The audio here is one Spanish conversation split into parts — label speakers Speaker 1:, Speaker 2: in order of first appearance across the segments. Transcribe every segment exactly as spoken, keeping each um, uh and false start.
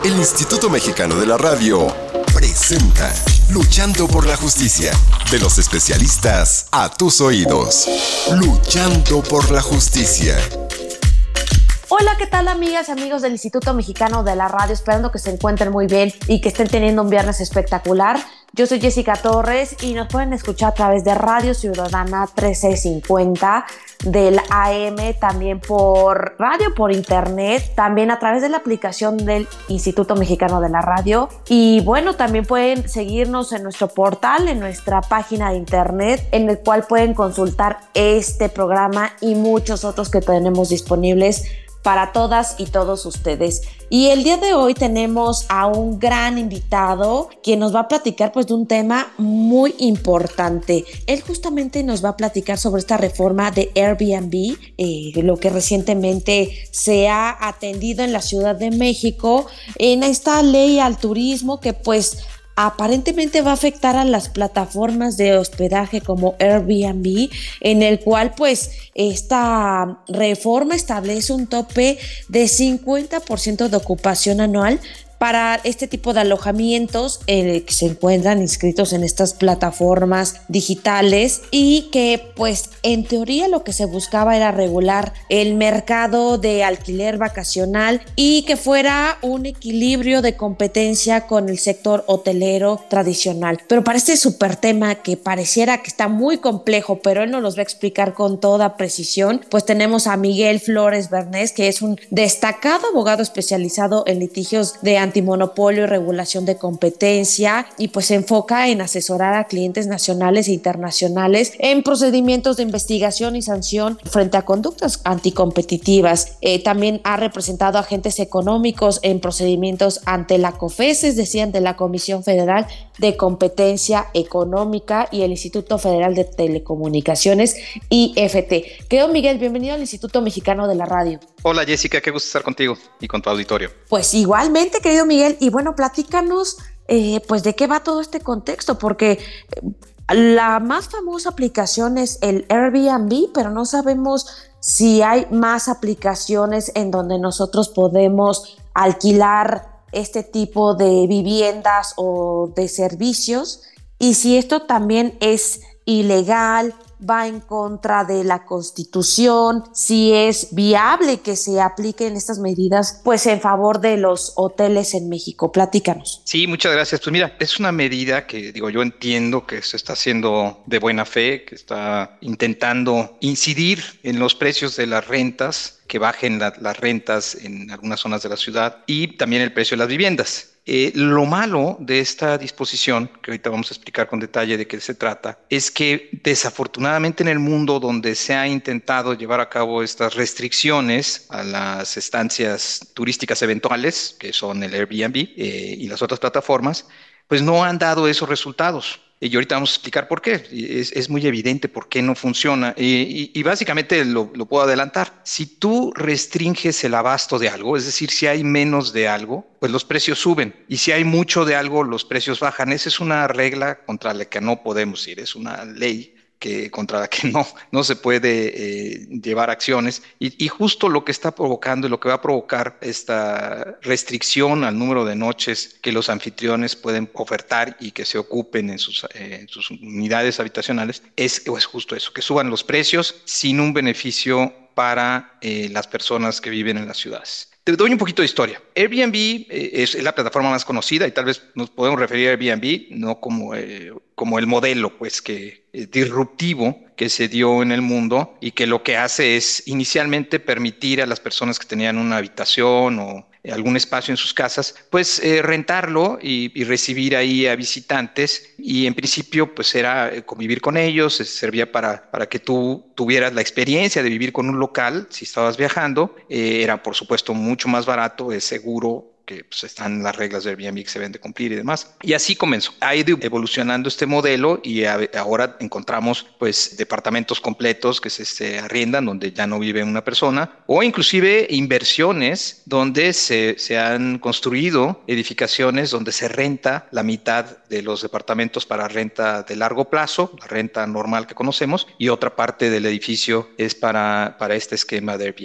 Speaker 1: El Instituto Mexicano de la Radio presenta Luchando por la Justicia. De los especialistas a tus oídos. Luchando por la Justicia.
Speaker 2: Hola, ¿qué tal, amigas y amigos del Instituto Mexicano de la Radio? Esperando que se encuentren muy bien y que estén teniendo un viernes espectacular. Yo soy Jessica Torres y nos pueden escuchar a través de Radio Ciudadana trece cincuenta del A M, también por radio, por internet, también a través de la aplicación del Instituto Mexicano de la Radio. Y bueno, también pueden seguirnos en nuestro portal, en nuestra página de internet, en el cual pueden consultar este programa y muchos otros que tenemos disponibles para todas y todos ustedes. Y el día de hoy tenemos a un gran invitado quien nos va a platicar pues de un tema muy importante. Él justamente nos va a platicar sobre esta reforma de Airbnb, eh, lo que recientemente se ha atendido en la Ciudad de México, en esta ley al turismo que pues aparentemente va a afectar a las plataformas de hospedaje como Airbnb, en el cual pues esta reforma establece un tope de cincuenta por ciento de ocupación anual para este tipo de alojamientos eh, que se encuentran inscritos en estas plataformas digitales, y que pues en teoría lo que se buscaba era regular el mercado de alquiler vacacional y que fuera un equilibrio de competencia con el sector hotelero tradicional. Pero para este súper tema que pareciera que está muy complejo, pero él nos los va a explicar con toda precisión, pues tenemos a Miguel Flores Bernés, que es un destacado abogado especializado en litigios de antimonopolio y regulación de competencia, y pues se enfoca en asesorar a clientes nacionales e internacionales en procedimientos de investigación y sanción frente a conductas anticompetitivas. Eh, también ha representado a agentes económicos en procedimientos ante la COFECE, es decir, ante la Comisión Federal de Competencia Económica, y el Instituto Federal de Telecomunicaciones, I F T. Querido Miguel, bienvenido al Instituto Mexicano de la Radio.
Speaker 3: Hola Jessica, qué gusto estar contigo y con tu auditorio.
Speaker 2: Pues igualmente, querido Miguel, y bueno, platícanos eh, pues de qué va todo este contexto, porque la más famosa aplicación es el Airbnb, pero no sabemos si hay más aplicaciones en donde nosotros podemos alquilar este tipo de viviendas o de servicios, y si esto también es ilegal, va en contra de la Constitución, si es viable que se apliquen estas medidas pues en favor de los hoteles en México. Platícanos.
Speaker 3: Sí, muchas gracias. Pues mira, es una medida que digo, yo entiendo que se está haciendo de buena fe, que está intentando incidir en los precios de las rentas, que bajen la, las rentas en algunas zonas de la ciudad, y también el precio de las viviendas. Eh, lo malo de esta disposición, que ahorita vamos a explicar con detalle de qué se trata, es que desafortunadamente en el mundo donde se ha intentado llevar a cabo estas restricciones a las estancias turísticas eventuales, que son el Airbnb eh, y las otras plataformas, pues no han dado esos resultados. Y ahorita vamos a explicar por qué. Es, es muy evidente por qué no funciona. Y, y, y básicamente lo, lo puedo adelantar. Si tú restringes el abasto de algo, es decir, si hay menos de algo, pues los precios suben. Y si hay mucho de algo, los precios bajan. Esa es una regla contra la que no podemos ir. Es una ley que, contra la que no, no se puede eh, llevar acciones. Y, y justo lo que está provocando y lo que va a provocar esta restricción al número de noches que los anfitriones pueden ofertar y que se ocupen en sus, eh, en sus unidades habitacionales es, es justo eso, que suban los precios sin un beneficio para eh, las personas que viven en las ciudades. Te doy un poquito de historia. Airbnb eh, es la plataforma más conocida y tal vez nos podemos referir a Airbnb no como, eh, como el modelo pues, que, eh, disruptivo que se dio en el mundo, y que lo que hace es inicialmente permitir a las personas que tenían una habitación o algún espacio en sus casas, pues eh, rentarlo y, y recibir ahí a visitantes, y en principio pues era convivir con ellos, servía para, para que tú tuvieras la experiencia de vivir con un local si estabas viajando, eh, era por supuesto mucho más barato, es seguro, que pues, están las reglas de Airbnb que se deben de cumplir y demás. Y así comenzó. Ha ido evolucionando este modelo y a, ahora encontramos pues departamentos completos que se, se arriendan donde ya no vive una persona, o inclusive inversiones donde se, se han construido edificaciones donde se renta la mitad de los departamentos para renta de largo plazo, la renta normal que conocemos, y otra parte del edificio es para, para este esquema de Airbnb.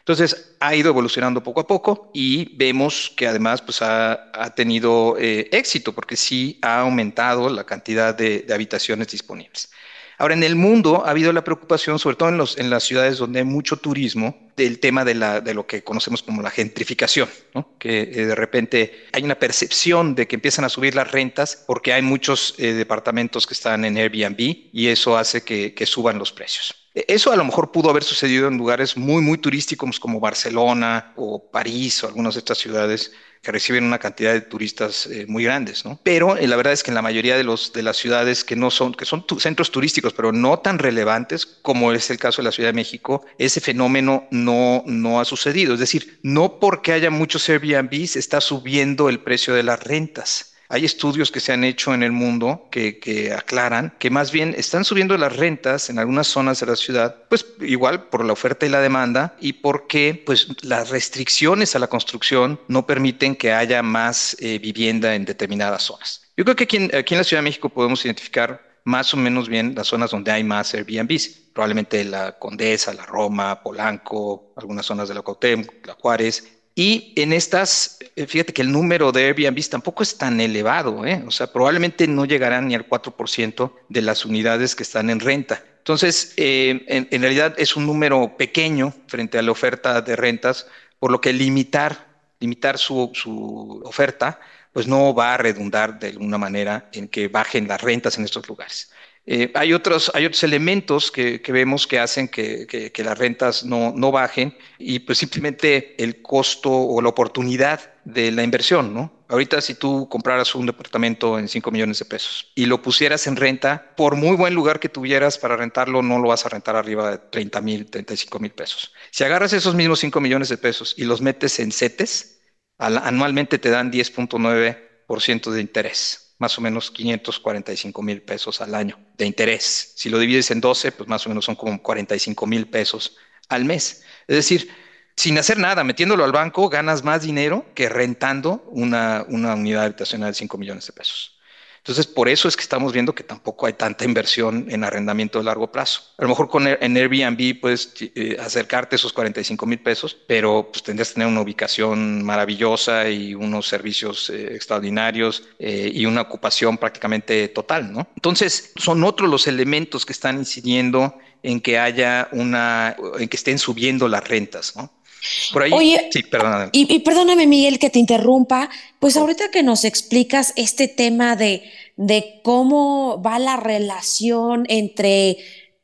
Speaker 3: Entonces ha ido evolucionando poco a poco y vemos que además pues, ha, ha tenido eh, éxito porque sí ha aumentado la cantidad de, de habitaciones disponibles. Ahora, en el mundo ha habido la preocupación, sobre todo en, los, en las ciudades donde hay mucho turismo, del tema de, la, de lo que conocemos como la gentrificación, ¿no? Que eh, de repente hay una percepción de que empiezan a subir las rentas porque hay muchos eh, departamentos que están en Airbnb y eso hace que, que suban los precios. E- Eso a lo mejor pudo haber sucedido en lugares muy, muy turísticos como Barcelona o París o algunas de estas ciudades que reciben una cantidad de turistas eh, muy grandes, ¿no? Pero eh, la verdad es que en la mayoría de, los, de las ciudades que no son, que son tu- centros turísticos, pero no tan relevantes como es el caso de la Ciudad de México, ese fenómeno no, no ha sucedido. Es decir, no porque haya muchos Airbnbs está subiendo el precio de las rentas. Hay estudios que se han hecho en el mundo que, que aclaran que más bien están subiendo las rentas en algunas zonas de la ciudad, pues igual por la oferta y la demanda y porque pues las restricciones a la construcción no permiten que haya más eh, vivienda en determinadas zonas. Yo creo que aquí en, aquí en la Ciudad de México podemos identificar más o menos bien las zonas donde hay más Airbnbs. Probablemente la Condesa, la Roma, Polanco, algunas zonas de la Cuauhtémoc, la Juárez. Y en estas, eh, fíjate que el número de Airbnbs tampoco es tan elevado, ¿eh? O sea, probablemente no llegarán ni al cuatro por ciento de las unidades que están en renta. Entonces, eh, en, en realidad es un número pequeño frente a la oferta de rentas, por lo que limitar, limitar su, su oferta, pues no va a redundar de alguna manera en que bajen las rentas en estos lugares. Eh, hay otros, hay otros elementos que, que vemos que hacen que, que- que las rentas no, no bajen y pues simplemente el costo o la oportunidad de la inversión, ¿no? Ahorita si tú compraras un departamento en cinco millones de pesos y lo pusieras en renta, por muy buen lugar que tuvieras para rentarlo, no lo vas a rentar arriba de treinta mil, treinta y cinco mil pesos. Si agarras esos mismos cinco millones de pesos y los metes en CETES, al- anualmente te dan diez punto nueve por ciento de interés, más o menos quinientos cuarenta y cinco mil pesos al año de interés. Si lo divides en doce, pues más o menos son como cuarenta y cinco mil pesos al mes. Es decir, sin hacer nada, metiéndolo al banco, ganas más dinero que rentando una, una unidad habitacional de cinco millones de pesos. Entonces, por eso es que estamos viendo que tampoco hay tanta inversión en arrendamiento de largo plazo. A lo mejor con Air- en Airbnb puedes eh, acercarte a esos cuarenta y cinco mil pesos, pero pues tendrías que tener una ubicación maravillosa y unos servicios eh, extraordinarios eh, y una ocupación prácticamente total, ¿no? Entonces, son otros los elementos que están incidiendo en que haya una, en que estén subiendo las rentas, ¿no? Por ahí,
Speaker 2: Oye,
Speaker 3: sí, perdón,
Speaker 2: y, y perdóname, Miguel, que te interrumpa, pues
Speaker 3: por
Speaker 2: ahorita que nos explicas este tema de, de cómo va la relación entre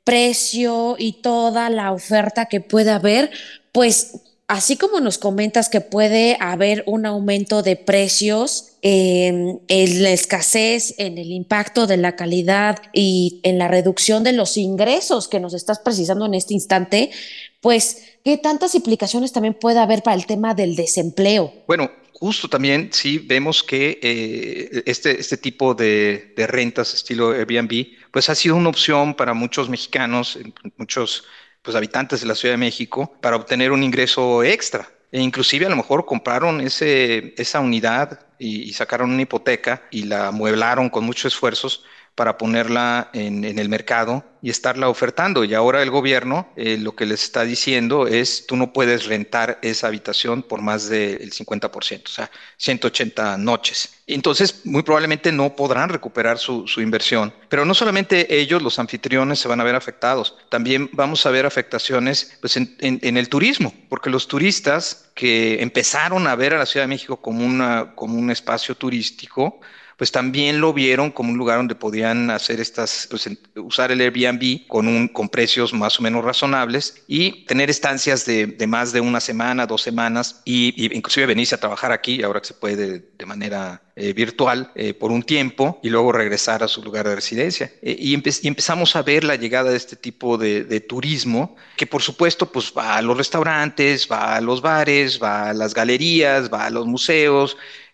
Speaker 2: precio y toda la oferta que puede haber, pues así como nos comentas que puede haber un aumento de precios en, en la escasez, en el impacto de la calidad y en la reducción de los ingresos que nos estás precisando en este instante, pues, ¿qué tantas implicaciones también puede haber para el tema del desempleo?
Speaker 3: Bueno, justo también sí vemos que eh, este, este tipo de, de rentas estilo Airbnb, pues ha sido una opción para muchos mexicanos, eh, muchos pues, habitantes de la Ciudad de México, para obtener un ingreso extra. E inclusive a lo mejor compraron ese, esa unidad y, y sacaron una hipoteca y la amueblaron con muchos esfuerzos para ponerla en, en el mercado y estarla ofertando. Y ahora el gobierno eh, lo que les está diciendo es, tú no puedes rentar esa habitación por más del cincuenta por ciento, o sea, ciento ochenta noches. Entonces, muy probablemente no podrán recuperar su, su inversión. Pero no solamente ellos, los anfitriones, se van a ver afectados. También vamos a ver afectaciones pues, en, en, en el turismo, porque los turistas que empezaron a ver a la Ciudad de México como, una, como un espacio turístico, pues también lo vieron como un lugar donde podían hacer estas, pues, en- usar el Airbnb con, un, con precios más o menos razonables y tener estancias de, de más de una semana, dos semanas y, y inclusive venirse a trabajar aquí, ahora que se puede de, de manera eh, virtual eh, por un tiempo y luego regresar a su lugar de residencia. Eh, y, empe- y empezamos a ver la llegada de este tipo de, de turismo que por supuesto pues va a los restaurantes, va a los bares, va a las galerías, va a los museos,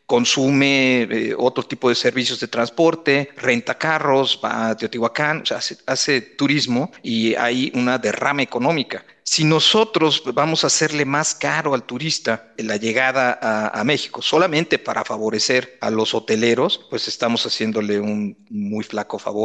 Speaker 3: consume eh, otro tipo de servicios de transporte, renta carros, va a Teotihuacán, o sea, hace, hace turismo y hay una derrama económica. Si nosotros vamos a hacerle más caro al turista la llegada a, a México solamente para favorecer a los hoteleros, pues estamos haciéndole un muy flaco favor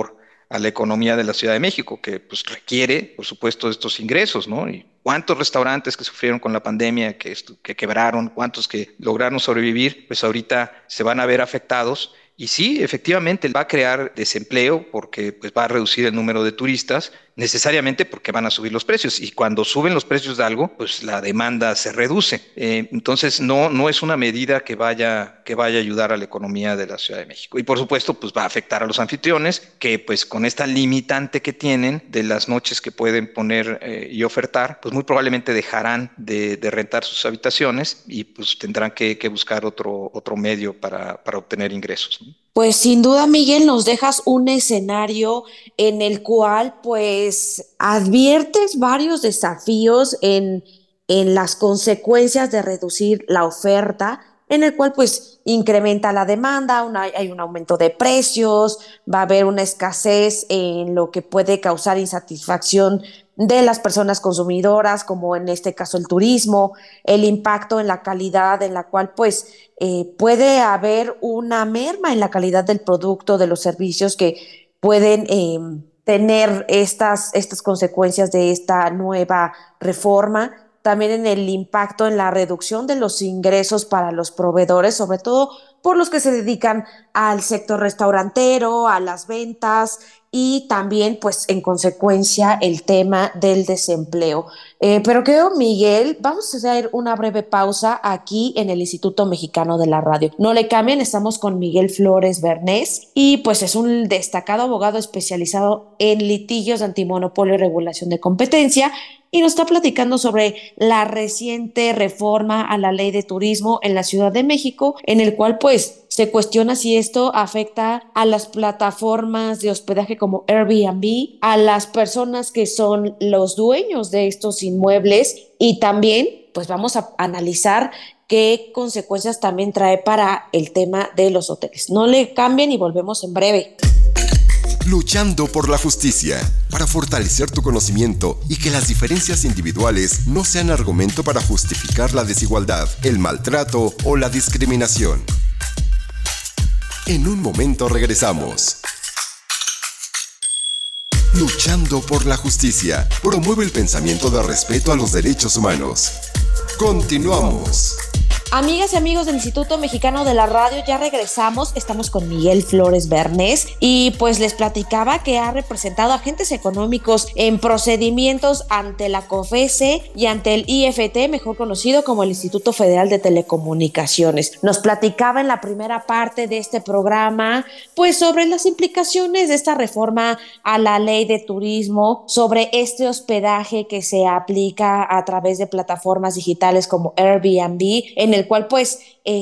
Speaker 3: a la economía de la Ciudad de México, que pues requiere, por supuesto, estos ingresos, ¿no? Y cuántos restaurantes que sufrieron con la pandemia, que, estu- que quebraron, cuántos que lograron sobrevivir, pues ahorita se van a ver afectados. Y sí, efectivamente va a crear desempleo porque pues, va a reducir el número de turistas, necesariamente porque van a subir los precios. Y cuando suben los precios de algo, pues la demanda se reduce. Eh, entonces, no, no es una medida que vaya, que vaya a ayudar a la economía de la Ciudad de México. Y por supuesto, pues va a afectar a los anfitriones, que pues con esta limitante que tienen de las noches que pueden poner eh, y ofertar, pues muy probablemente dejarán de, de rentar sus habitaciones y pues tendrán que, que buscar otro, otro medio para, para obtener ingresos, ¿no?
Speaker 2: Pues sin duda, Miguel, nos dejas un escenario en el cual pues adviertes varios desafíos en, en las consecuencias de reducir la oferta, en el cual pues incrementa la demanda, una- hay un aumento de precios, va a haber una escasez en lo que puede causar insatisfacción de las personas consumidoras, como en este caso el turismo, el impacto en la calidad en la cual pues eh, puede haber una merma en la calidad del producto, de los servicios que pueden eh, tener estas, estas consecuencias de esta nueva reforma. También en el impacto en la reducción de los ingresos para los proveedores, sobre todo por los que se dedican al sector restaurantero, a las ventas y también, pues, en consecuencia, el tema del desempleo. Eh, pero creo, Miguel, vamos a hacer una breve pausa aquí en el Instituto Mexicano de la Radio. No le cambien, estamos con Miguel Flores Bernés y pues es un destacado abogado especializado en litigios de antimonopolio y regulación de competencia y nos está platicando sobre la reciente reforma a la ley de turismo en la Ciudad de México, en el cual pues se cuestiona si esto afecta a las plataformas de hospedaje como Airbnb, a las personas que son los dueños de estos inmuebles y también pues vamos a analizar qué consecuencias también trae para el tema de los hoteles. No le cambien y volvemos en breve.
Speaker 1: Luchando por la justicia, para fortalecer tu conocimiento y que las diferencias individuales no sean argumento para justificar la desigualdad, el maltrato o la discriminación. En un momento regresamos. Luchando por la justicia, promueve el pensamiento de respeto a los derechos humanos. Continuamos.
Speaker 2: Amigas y amigos del Instituto Mexicano de la Radio, ya regresamos, estamos con Miguel Flores Bernés y pues les platicaba que ha representado agentes económicos en procedimientos ante la COFECE y ante el I F T, mejor conocido como el Instituto Federal de Telecomunicaciones. Nos platicaba en la primera parte de este programa pues sobre las implicaciones de esta reforma a la ley de turismo, sobre este hospedaje que se aplica a través de plataformas digitales como Airbnb, en el cual pues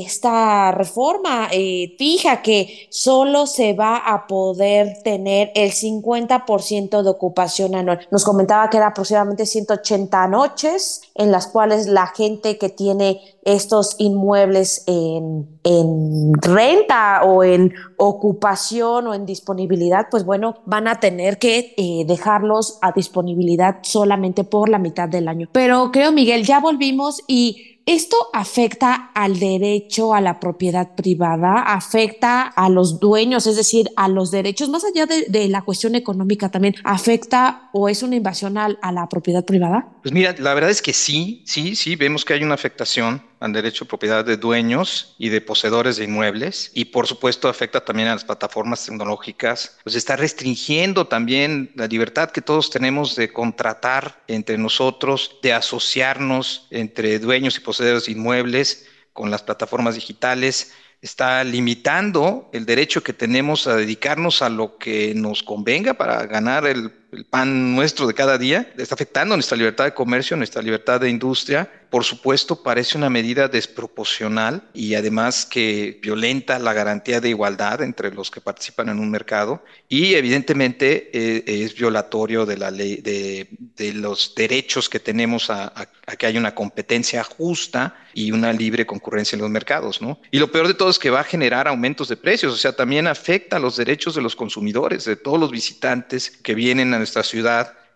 Speaker 2: esta reforma eh, fija que solo se va a poder tener el cincuenta por ciento de ocupación anual. Nos comentaba que era aproximadamente ciento ochenta noches en las cuales la gente que tiene estos inmuebles en, en renta o en ocupación o en disponibilidad, pues bueno, van a tener que eh, dejarlos a disponibilidad solamente por la mitad del año. Pero creo, Miguel, ya volvimos y ¿esto afecta al derecho a la propiedad privada? ¿Afecta a los dueños, es decir, a los derechos? Más allá de, de la cuestión económica, ¿también afecta o es una invasión a, a la propiedad privada?
Speaker 3: Pues mira, la verdad es que sí, sí, sí, vemos que hay una afectación al derecho de propiedad de dueños y de poseedores de inmuebles y por supuesto afecta también a las plataformas tecnológicas, pues está restringiendo también la libertad que todos tenemos de contratar entre nosotros, de asociarnos entre dueños y poseedores de inmuebles con las plataformas digitales. Está limitando el derecho que tenemos a dedicarnos a lo que nos convenga para ganar el, el pan nuestro de cada día. Está afectando nuestra libertad de comercio, nuestra libertad de industria. Por supuesto, parece una medida desproporcional y además que violenta la garantía de igualdad entre los que participan en un mercado y evidentemente eh, es violatorio de la ley, de, de los derechos que tenemos a, a, a que haya una competencia justa y una libre concurrencia en los mercados, ¿no? Y lo peor de todo es que va a generar aumentos de precios, o sea, también afecta los derechos de los consumidores, de todos los visitantes que vienen a nuestra ciudad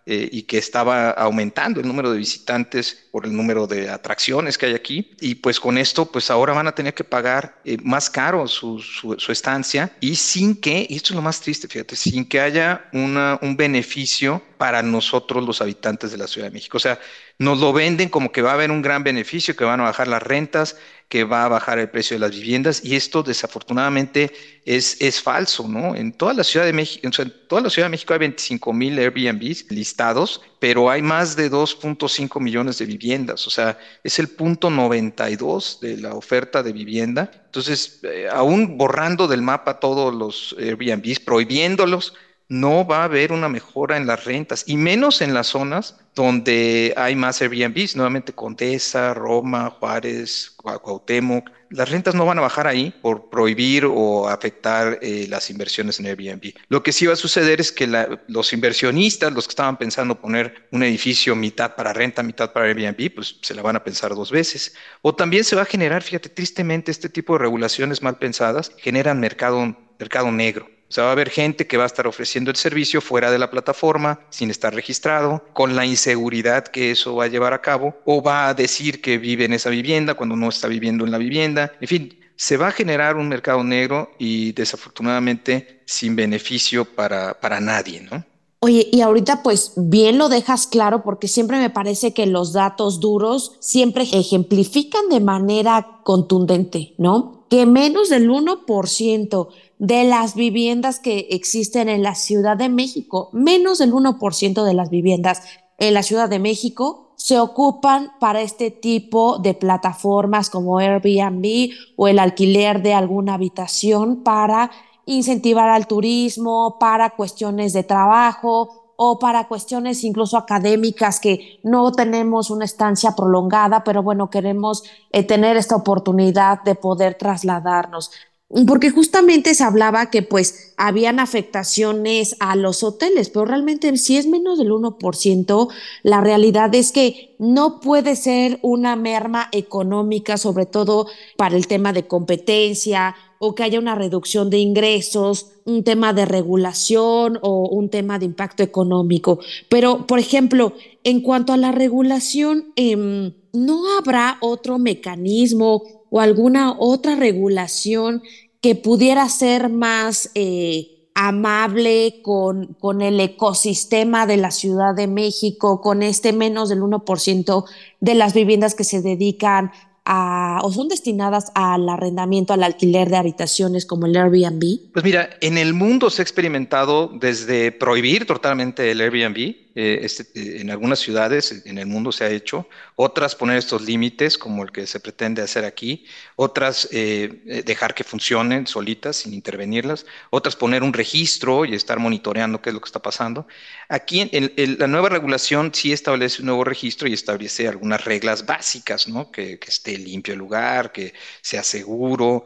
Speaker 3: eh, y que estaba aumentando el número de visitantes por el número de atracciones que hay aquí. Y pues con esto, pues ahora van a tener que pagar eh, más caro su, su, su estancia y sin que, y esto es lo más triste, fíjate, sin que haya una, un beneficio para nosotros los habitantes de la Ciudad de México. O sea, nos lo venden como que va a haber un gran beneficio, que van a bajar las rentas, que va a bajar el precio de las viviendas, y esto desafortunadamente es, es falso, ¿no? En toda la Ciudad de México, o sea, en toda la Ciudad de México hay veinticinco mil Airbnbs listados, pero hay más de dos punto cinco millones de viviendas, o sea, es el punto noventa y dos de la oferta de vivienda. Entonces, eh, aún borrando del mapa todos los Airbnbs, prohibiéndolos, no va a haber una mejora en las rentas, y menos en las zonas donde hay más Airbnbs, nuevamente Condesa, Roma, Juárez, Cuau- Cuauhtémoc. Las rentas no van a bajar ahí por prohibir o afectar eh, las inversiones en Airbnb. Lo que sí va a suceder es que la- los inversionistas, los que estaban pensando poner un edificio mitad para renta, mitad para Airbnb, pues se la van a pensar dos veces. O también se va a generar, fíjate, tristemente este tipo de regulaciones mal pensadas generan mercado, mercado negro. O sea, va a haber gente que va a estar ofreciendo el servicio fuera de la plataforma, sin estar registrado, con la inseguridad que eso va a llevar a cabo, o va a decir que vive en esa vivienda cuando no está viviendo en la vivienda. En fin, se va a generar un mercado negro y desafortunadamente sin beneficio para, para nadie, ¿no?
Speaker 2: Oye, y ahorita pues bien lo dejas claro porque siempre me parece que los datos duros siempre ejemplifican de manera contundente, ¿no? Que menos del uno por ciento de las viviendas que existen en la Ciudad de México, menos del uno por ciento de las viviendas en la Ciudad de México se ocupan para este tipo de plataformas como Airbnb o el alquiler de alguna habitación para incentivar al turismo, para cuestiones de trabajo o para cuestiones incluso académicas que no tenemos una estancia prolongada, pero bueno, queremos eh, tener esta oportunidad de poder trasladarnos. Porque justamente se hablaba que pues habían afectaciones a los hoteles, pero realmente si es menos del uno por ciento, la realidad es que no puede ser una merma económica, sobre todo para el tema de competencia o que haya una reducción de ingresos, un tema de regulación o un tema de impacto económico. Pero, por ejemplo, en cuanto a la regulación, eh, ¿no habrá otro mecanismo o alguna otra regulación que pudiera ser más eh, amable con, con el ecosistema de la Ciudad de México, con este menos del uno por ciento de las viviendas que se dedican a, o son destinadas al arrendamiento, al alquiler de habitaciones como el Airbnb?
Speaker 3: Pues mira, en el mundo se ha experimentado desde prohibir totalmente el Airbnb, eh, este, eh, en algunas ciudades en el mundo se ha hecho, otras poner estos límites como el que se pretende hacer aquí, otras eh, eh, dejar que funcionen solitas sin intervenirlas, otras poner un registro y estar monitoreando qué es lo que está pasando. Aquí en, en- en la nueva regulación sí establece un nuevo registro y establece algunas reglas básicas, ¿no? Que, que esté limpio el lugar, que sea seguro,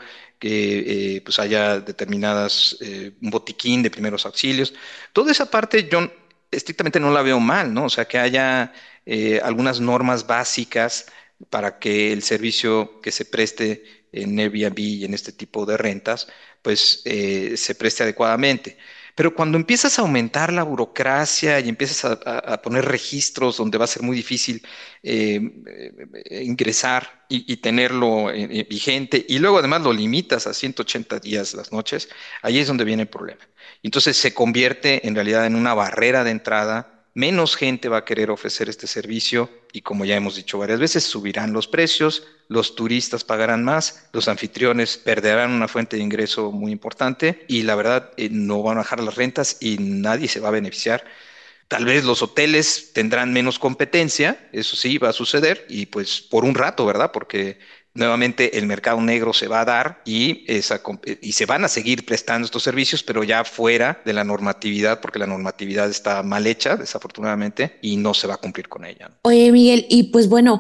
Speaker 3: que eh, pues haya determinadas, eh, un botiquín de primeros auxilios. Toda esa parte yo estrictamente no la veo mal, ¿no? O sea, que haya eh, algunas normas básicas para que el servicio que se preste en Airbnb y en este tipo de rentas, pues eh, se preste adecuadamente. Pero cuando empiezas a aumentar la burocracia y empiezas a, a- a poner registros donde va a ser muy difícil eh, eh, ingresar y, y tenerlo eh, eh, vigente, y luego además lo limitas a ciento ochenta días las noches, ahí es donde viene el problema. Entonces se convierte en realidad en una barrera de entrada. Menos gente va a querer ofrecer este servicio y, como ya hemos dicho varias veces, subirán los precios, los turistas pagarán más, los anfitriones perderán una fuente de ingreso muy importante y la verdad eh, no van a bajar las rentas y nadie se va a beneficiar. Tal vez los hoteles tendrán menos competencia, eso sí va a suceder, y pues por un rato, ¿verdad? Porque nuevamente el mercado negro se va a dar y, esa, com- y se van a seguir prestando estos servicios, pero ya fuera de la normatividad, porque la normatividad está mal hecha, desafortunadamente, y no se va a cumplir con ella, ¿no?
Speaker 2: Oye, Miguel, y pues bueno,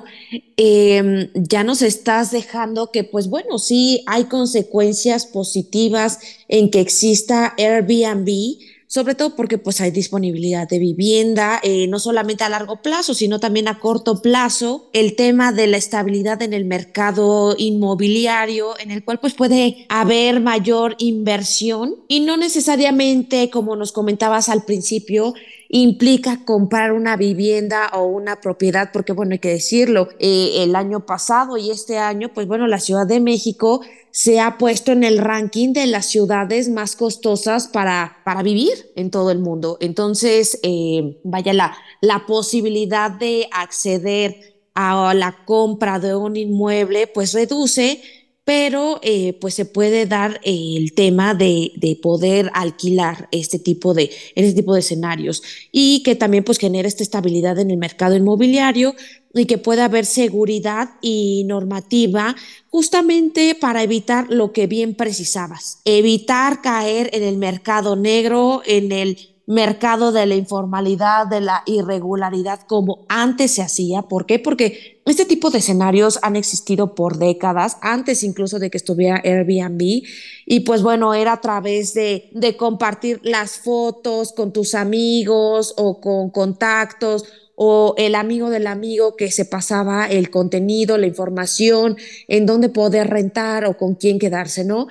Speaker 2: eh, ya nos estás dejando que, pues bueno, sí hay consecuencias positivas en que exista Airbnb, sobre todo porque pues hay disponibilidad de vivienda, eh, no solamente a largo plazo, sino también a corto plazo, el tema de la estabilidad en el mercado inmobiliario, en el cual pues puede haber mayor inversión y no necesariamente, como nos comentabas al principio, implica comprar una vivienda o una propiedad, porque bueno, hay que decirlo, eh, el año pasado y este año, pues bueno, la Ciudad de México se ha puesto en el ranking de las ciudades más costosas para, para vivir en todo el mundo. Entonces, eh, vaya, la, la posibilidad de acceder a la compra de un inmueble, pues reduce, pero eh, pues se puede dar eh, el tema de, de poder alquilar este tipo de, en este tipo de escenarios y que también pues genere esta estabilidad en el mercado inmobiliario y que pueda haber seguridad y normativa justamente para evitar lo que bien precisabas, evitar caer en el mercado negro, en el mercado de la informalidad, de la irregularidad como antes se hacía. ¿Por qué? Porque este tipo de escenarios han existido por décadas, antes incluso de que estuviera Airbnb, y pues bueno, era a través de, de compartir las fotos con tus amigos o con contactos o el amigo del amigo que se pasaba el contenido, la información, en dónde poder rentar o con quién quedarse, ¿no?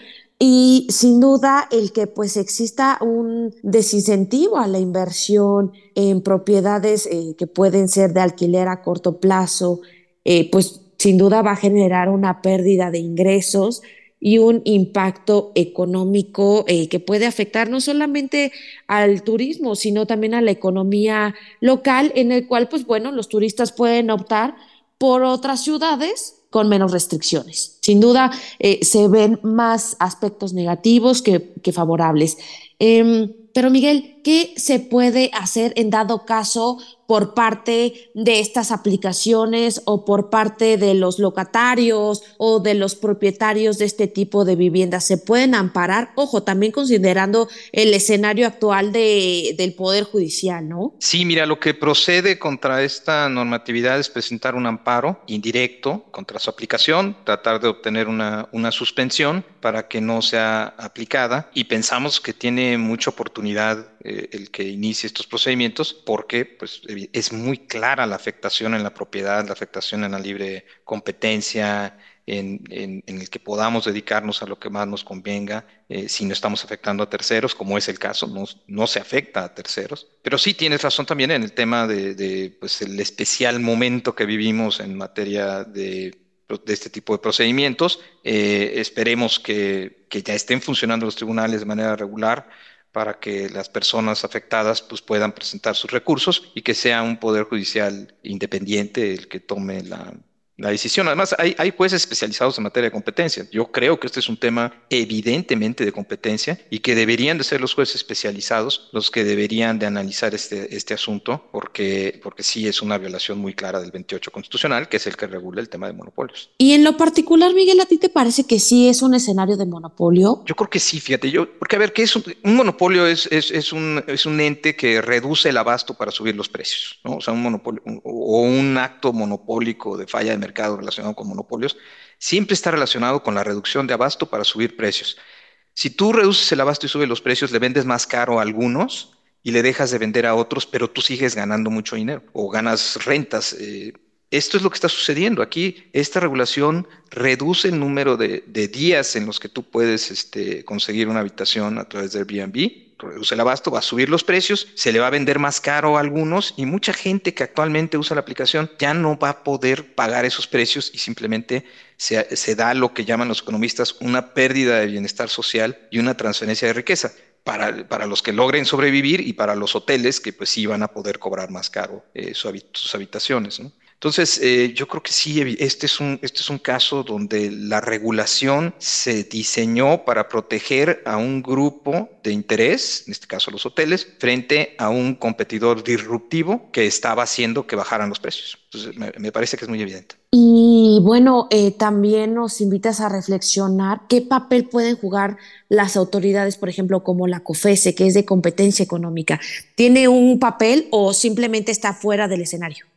Speaker 2: Y sin duda el que pues exista un desincentivo a la inversión en propiedades eh, que pueden ser de alquiler a corto plazo, eh, pues sin duda va a generar una pérdida de ingresos y un impacto económico eh, que puede afectar no solamente al turismo, sino también a la economía local, en el cual, pues bueno, los turistas pueden optar por otras ciudades con menos restricciones. Sin duda, eh, se ven más aspectos negativos que, que favorables. Eh, pero Miguel, ¿qué se puede hacer en dado caso por parte de estas aplicaciones o por parte de los locatarios o de los propietarios de este tipo de viviendas? ¿Se pueden amparar? Ojo, también considerando el escenario actual de, del Poder Judicial, ¿no?
Speaker 3: Sí, mira, lo que procede contra esta normatividad es presentar un amparo indirecto contra su aplicación, tratar de obtener una, una suspensión para que no sea aplicada y pensamos que tiene mucha oportunidad eh, el que inicie estos procedimientos porque pues, es muy clara la afectación en la propiedad, la afectación en la libre competencia, en, en, en el que podamos dedicarnos a lo que más nos convenga, eh, si no estamos afectando a terceros, como es el caso, no, no se afecta a terceros. Pero sí tienes razón también en el tema de, de pues, el especial momento que vivimos en materia de de este tipo de procedimientos. Eh, esperemos que, que ya estén funcionando los tribunales de manera regular para que las personas afectadas pues, puedan presentar sus recursos y que sea un poder judicial independiente el que tome la, la decisión. Además, hay, hay jueces especializados en materia de competencia. Yo creo que este es un tema evidentemente de competencia y que deberían de ser los jueces especializados los que deberían de analizar este, este asunto, porque, porque sí es una violación muy clara del veintiocho constitucional, que es el que regula el tema de monopolios.
Speaker 2: Y en lo particular, Miguel, ¿a ti te parece que sí es un escenario de monopolio?
Speaker 3: Yo creo que sí, fíjate, yo, porque a ver, ¿qué es un, un monopolio? Es, es, es, un, es un ente que reduce el abasto para subir los precios, ¿no? O sea, un monopolio un, o un acto monopólico de falla de mercado relacionado con monopolios siempre está relacionado con la reducción de abasto para subir precios. Si tú reduces el abasto y subes los precios, le vendes más caro a algunos y le dejas de vender a otros, pero tú sigues ganando mucho dinero o ganas rentas. Eh, esto es lo que está sucediendo. Aquí esta regulación reduce el número de, de días en los que tú puedes este, conseguir una habitación a través de Airbnb. Reduce el abasto, va a subir los precios, se le va a vender más caro a algunos y mucha gente que actualmente usa la aplicación ya no va a poder pagar esos precios y simplemente se, se da lo que llaman los economistas una pérdida de bienestar social y una transferencia de riqueza para, para los que logren sobrevivir y para los hoteles que pues sí van a poder cobrar más caro eh, su, sus habitaciones, ¿no? Entonces, eh, yo creo que sí, este es un, este es un caso donde la regulación se diseñó para proteger a un grupo de interés, en este caso los hoteles, frente a un competidor disruptivo que estaba haciendo que bajaran los precios. Entonces, me, me parece que es muy evidente.
Speaker 2: Y bueno, eh, también nos invitas a reflexionar qué papel pueden jugar las autoridades, por ejemplo, como la COFESE, que es de competencia económica. ¿Tiene un papel o simplemente está fuera del escenario?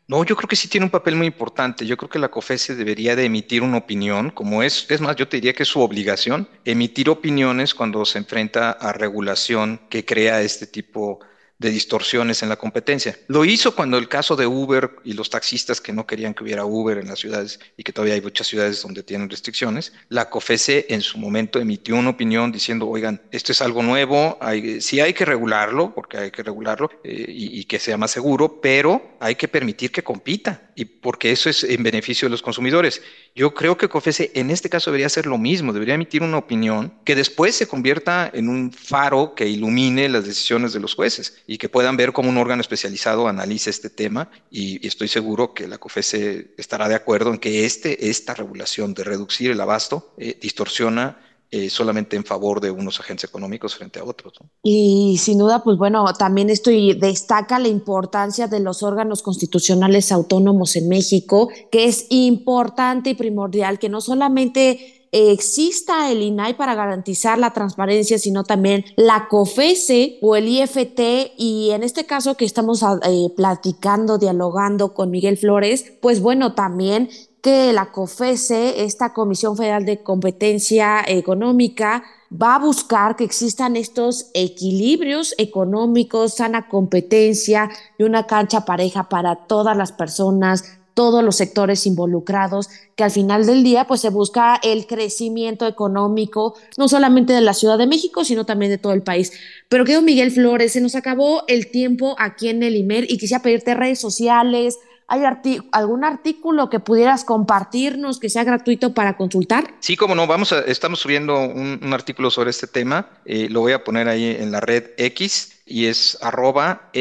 Speaker 3: No, yo creo que sí tiene un papel muy importante. Yo creo que la COFESE debería de emitir una opinión, como es, es más, yo te diría que es su obligación, emitir opiniones cuando se enfrenta a regulación que crea este tipo de distorsiones en la competencia. Lo hizo cuando el caso de Uber y los taxistas que no querían que hubiera Uber en las ciudades y que todavía hay muchas ciudades donde tienen restricciones. La COFESE en su momento emitió una opinión diciendo, oigan, esto es algo nuevo, hay, sí hay que regularlo, porque hay que regularlo eh, y, y que sea más seguro, pero hay que permitir que compita y porque eso es en beneficio de los consumidores. Yo creo que COFESE en este caso debería hacer lo mismo, debería emitir una opinión que después se convierta en un faro que ilumine las decisiones de los jueces y que puedan ver cómo un órgano especializado analiza este tema y, y estoy seguro que la COFESE estará de acuerdo en que este, esta regulación de reducir el abasto eh, distorsiona eh, solamente en favor de unos agentes económicos frente a otros, ¿no?
Speaker 2: Y sin duda, pues bueno, también esto y destaca la importancia de los órganos constitucionales autónomos en México, que es importante y primordial que no solamente exista el I N A I para garantizar la transparencia, sino también la COFESE o el I F T, y en este caso que estamos eh, platicando, dialogando con Miguel Flores, pues bueno, también que la COFESE, esta Comisión Federal de Competencia Económica, va a buscar que existan estos equilibrios económicos, sana competencia y una cancha pareja para todas las personas, todos los sectores involucrados, que al final del día pues se busca el crecimiento económico, no solamente de la Ciudad de México, sino también de todo el país. Pero querido Miguel Flores, se nos acabó el tiempo aquí en el I M E R y quisiera pedirte redes sociales. ¿Hay arti- algún artículo que pudieras compartirnos que sea gratuito para consultar?
Speaker 3: Sí, cómo no, vamos a, estamos subiendo un, un artículo sobre este tema, eh, lo voy a poner ahí en la red X y es arroba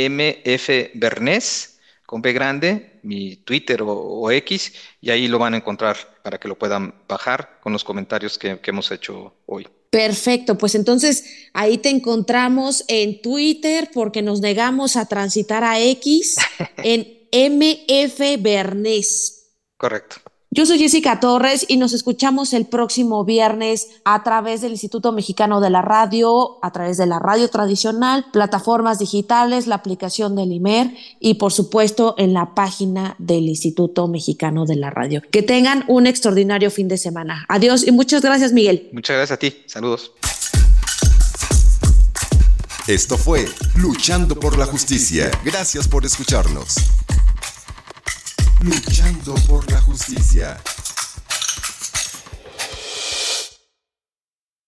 Speaker 3: mfbernés con B grande, mi Twitter o, o X, y ahí lo van a encontrar para que lo puedan bajar con los comentarios que, que hemos hecho hoy.
Speaker 2: Perfecto, pues entonces ahí te encontramos en Twitter porque nos negamos a transitar a X en mfbernés.
Speaker 3: Correcto.
Speaker 2: Yo soy Jessica Torres y nos escuchamos el próximo viernes a través del Instituto Mexicano de la Radio, a través de la radio tradicional, plataformas digitales, la aplicación del I M E R y por supuesto en la página del Instituto Mexicano de la Radio. Que tengan un extraordinario fin de semana. Adiós y muchas gracias, Miguel.
Speaker 3: Muchas gracias a ti. Saludos.
Speaker 1: Esto fue Luchando por la Justicia. Gracias por escucharnos. Luchando por la Justicia.